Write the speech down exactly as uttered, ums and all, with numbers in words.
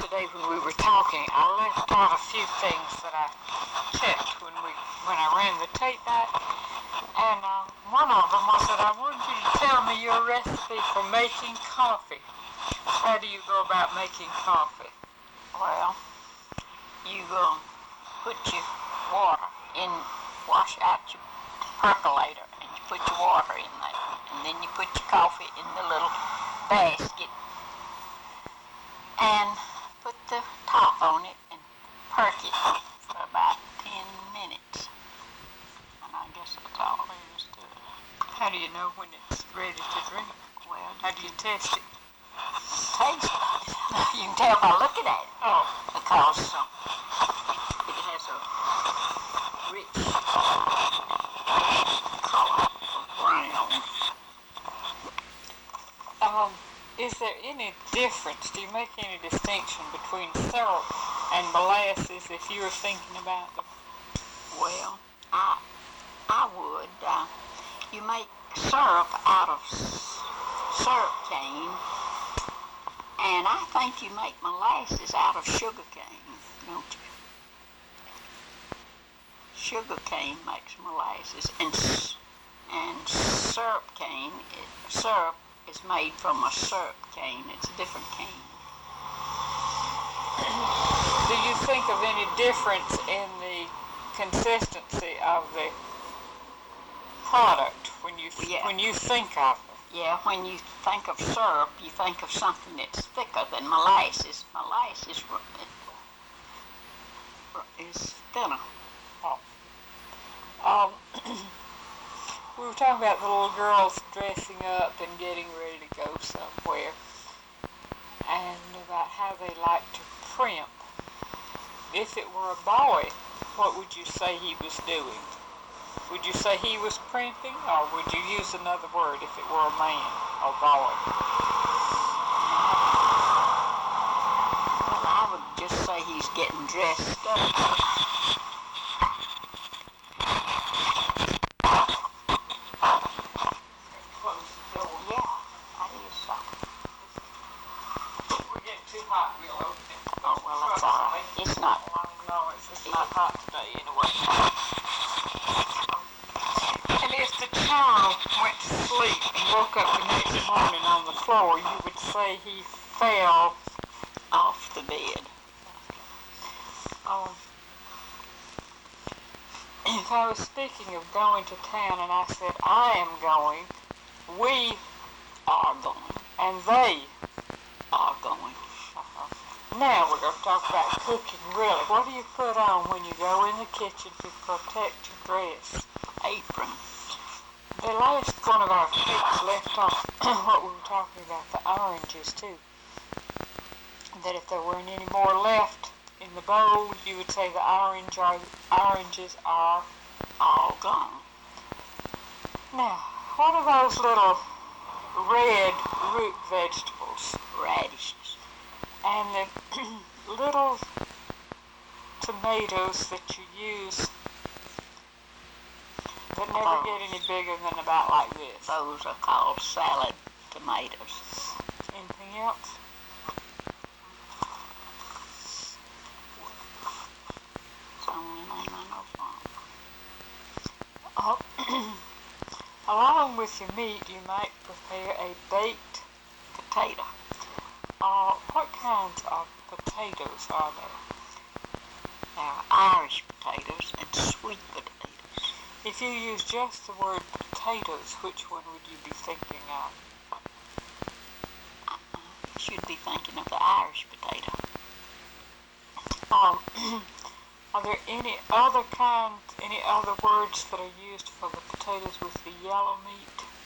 yesterday when we were talking, I left out a few things that I checked when we when I ran the tape back, and uh, one of them was that I wanted you to tell me your recipe for making coffee. How do you go about making coffee? Well, you uh, put your water in, wash out your percolator, and you put your water in there, and then you put your coffee in the little basket, and put the top on it and perk it for about ten minutes. And I guess that's all there is to it. How do you know when it's ready to drink? Well, How do you test it? taste it. You can tell by looking at it. Oh. Because uh, it, it has a rich color of brown. Um, is there any difference? Do you make any distinction between syrup and molasses if you were thinking about them? Well, I I would. Uh, you make syrup out of s- syrup cane, and I think you make molasses out of sugar cane, don't you? Sugar cane makes molasses, and s- and syrup cane, it, syrup is made from a syrup cane. It's a different cane. Do you think of any difference in the consistency of the product when you th- Yeah. when you think of it? Yeah, when you think of syrup, you think of something that's thicker than molasses. Molasses r- r- is thinner. Um, we were talking about the little girls dressing up and getting ready to go somewhere, and about how they like to primp. If it were a boy, what would you say he was doing? Would you say he was primping, or would you use another word if it were a man or boy? Well, I would just say he's getting dressed up. Close the door. Yeah, that is so. We're getting too hot, we'll open it. Oh, well, that's all right. It's not. No, it's just not hot today anyway. And if the child went to sleep and woke up the next morning on the floor, you would say he fell Off the bed. Um, if I was speaking of going to town and I said I am going, we Are going. and they Are going. uh, now we're going to talk about cooking really. What do you put on when you go in the kitchen to protect your dress? Apron. The last one of our tapes left off what we were talking about, the oranges too. That if there weren't any more left in the bowl, you would say the orange are, oranges are All gone. Now, what are those little red root vegetables? Radishes. And the little tomatoes that you use that never Oh. get any bigger than about like this. Those are called salad tomatoes. Anything else? It's the only name I know for 'em. Oh, along with your meat, you might prepare a baked Potato. Uh, what kinds of potatoes are there? There are Irish potatoes and sweet potatoes. If you use just the word potatoes, which one would you be thinking of? You should be thinking of the Irish potato. Um, are there any other kind, any other words that are used for the potatoes with the yellow meat?